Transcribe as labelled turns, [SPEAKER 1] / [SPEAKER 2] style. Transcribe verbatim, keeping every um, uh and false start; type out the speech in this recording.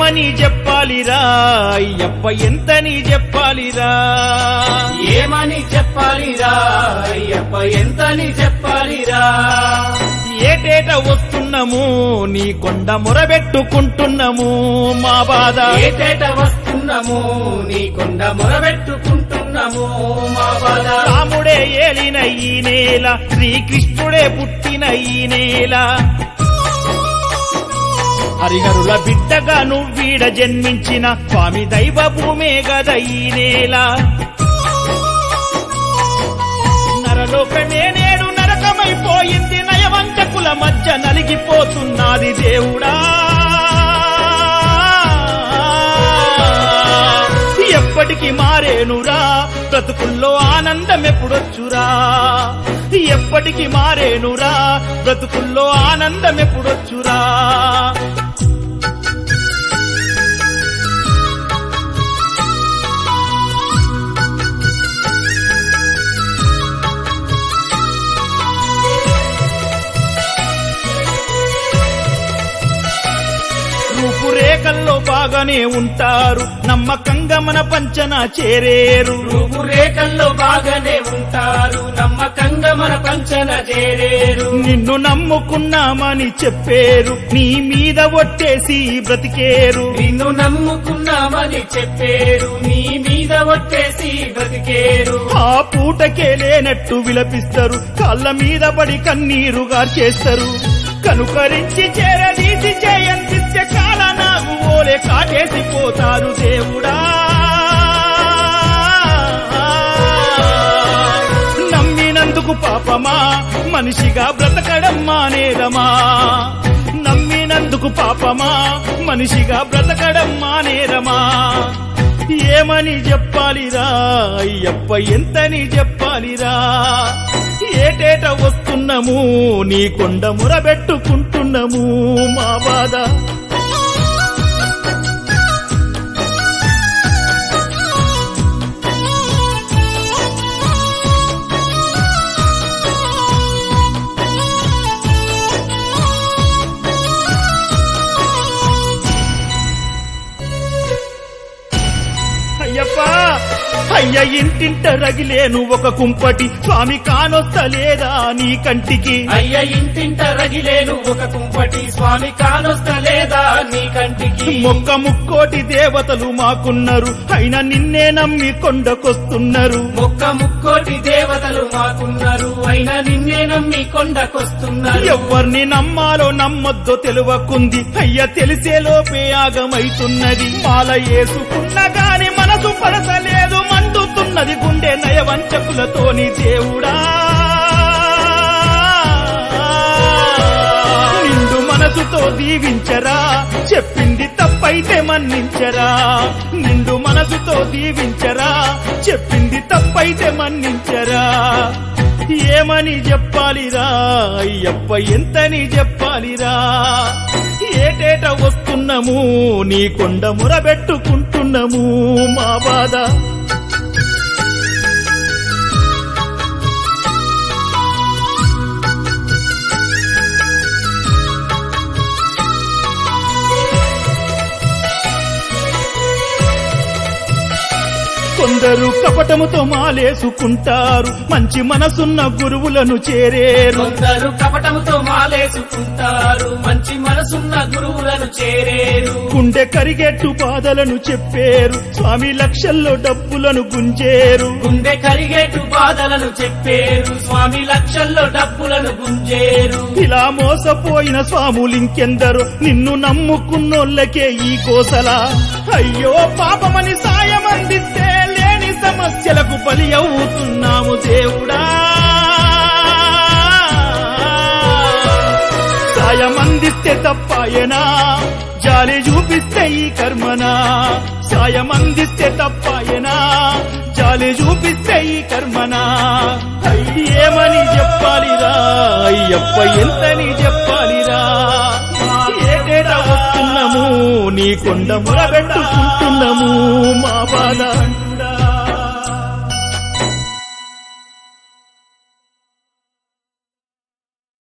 [SPEAKER 1] ఏమని చెప్పాలిరా అయ్యప్ప ఎంతని చెప్పాలిరా
[SPEAKER 2] ఏమని చెప్పాలిరా అయ్యప్ప ఎంతని చెప్పాలిరా
[SPEAKER 1] ఏటేట వస్తున్నాము నీ కొండ మొరబెట్టుకుంటున్నాము మా బాధ
[SPEAKER 2] ఏటేట వస్తున్నాము నీ కొండ మొరబెట్టుకుంటున్నాము మా బాధ
[SPEAKER 1] రాముడే ఏలిన ఈ నేల శ్రీకృష్ణుడే పుట్టిన ఈ నేల హరిహరుల బిడ్డగా నువ్వీడ జన్మించిన స్వామి దైవ భూమే గద ఈ నేల నరలోకమే నేడు నరకమైపోయింది నయవంచకుల మధ్య నలిగిపోతున్నది దేవుడా ఎప్పటికి మారేనురా బ్రతుకుల్లో ఆనందం ఎప్పుడొచ్చురా ఎప్పటికి మారేనురా బ్రతుకుల్లో ఆనందం ఎప్పుడొచ్చురా రూపురేఖల్లో బాగానే ఉంటారు నమ్మకంగా మన పంచన చేరేరు
[SPEAKER 2] రూపురేఖల్లో బాగానే ఉంటారు నమ్మకంగా మన పంచన చేరేరు
[SPEAKER 1] నిన్ను నమ్ముకున్నామని చెప్పేరు నీ మీద ఒట్టేసి బ్రతికేరు
[SPEAKER 2] నిన్ను నమ్ముకున్నామని చెప్పేరు నీ మీద ఒట్టేసి బ్రతికేరు
[SPEAKER 1] ఆ పూటకే లేనట్టు విలపిస్తారు కాళ్ళ మీద పడి కన్నీరు గార్చేస్తారు కనుకరించి చేరదీసి చేయందిస్తే కాల నాకు ఓలే కాటేసిపోతారు దేవుడా నమ్మినందుకు పాపమా మనిషిగా బ్రతకడం మానేరమా నమ్మినందుకు పాపమా మనిషిగా బ్రతకడం మానేరమా ఏమని చెప్పాలిరా అయ్యప్ప ఎంతని చెప్పాలిరా ఏటేట వస్తున్నాము నీ కొండ మురబెట్టుకుంటున్నాము మా బాధ అయ్యప్ప అయ్య ఇంటింట రగిలేను ఒక కుంపటి స్వామి కానొస్తలేదా నీ కంటికి
[SPEAKER 2] అయ్య ఇంటింట రగిలేను ఒక కుంపటి స్వామి కానొస్తలేదా నీ కంటికి
[SPEAKER 1] మొక్క ముక్కోటి దేవతలు మాకున్నారు అయినా నిన్నే నమ్మి కొండకొస్తున్నారు
[SPEAKER 2] మొక్క ముక్కోటి దేవతలు మాకున్నారు అయినా నిన్నే నమ్మి కొండకొస్తున్నారు
[SPEAKER 1] ఎవరిని నమ్మాలో నమ్మొద్దో తెలువకుంది అయ్య తెలిసేలోపే ఆగమైతున్నది మాల వేసుకున్న గాని మనసు పడతలేదు మండుతున్నది గుండె నయవంచకులతోని దేవుడా నిండు మనసుతో దీవించరా చెప్పింది తప్పైతే మన్నించరా నిండు మనసుతో దీవించరా చెప్పింది తప్పైతే మన్నించరా ఏమని చెప్పాలిరా అయ్యప్ప ఎంతని చెప్పాలిరా ఏటేట వస్తున్నాము నీ కొండ మురబెట్టుకుంటున్నాము మా బాధ కొందరు కపటముతో మాలేసుకుంటారు మంచి మనసున్న గురువులను చేరేరు
[SPEAKER 2] కొందరు కపటముతో మాలేసుకుంటారు మంచి మనసున్న గురువులను చేరేరు
[SPEAKER 1] గుండె కరిగెట్టు బాధలను చెప్పేరు స్వామి లక్షల్లో డబ్బులను గుంజేరు
[SPEAKER 2] గుండె కరిగేటు బాధలను చెప్పేరు స్వామి లక్షల్లో డబ్బులను గుంజేరు
[SPEAKER 1] ఇలా మోసపోయిన స్వాములింకెందరో నిన్ను నమ్ముకున్నోళ్ళకే ఈ కోసలా అయ్యో పాపమని సాయం అందిస్తే లేని సమస్యలకు బలి అవుతున్నాము దేవుడా సాయం అందిస్తే తప్పాయనా జాలి చూపిస్తే ఈ కర్మనా సాయం అందిస్తే తప్పాయనా జాలి చూపిస్తే ఈ కర్మనా ఏమని చెప్పాలిరా అయ్యప్ప ఎంతని చెప్పాలిరా ఏటేటా వస్తున్నాము నీ కొండ మొరబెట్టుకుంటున్నాము మా బాధ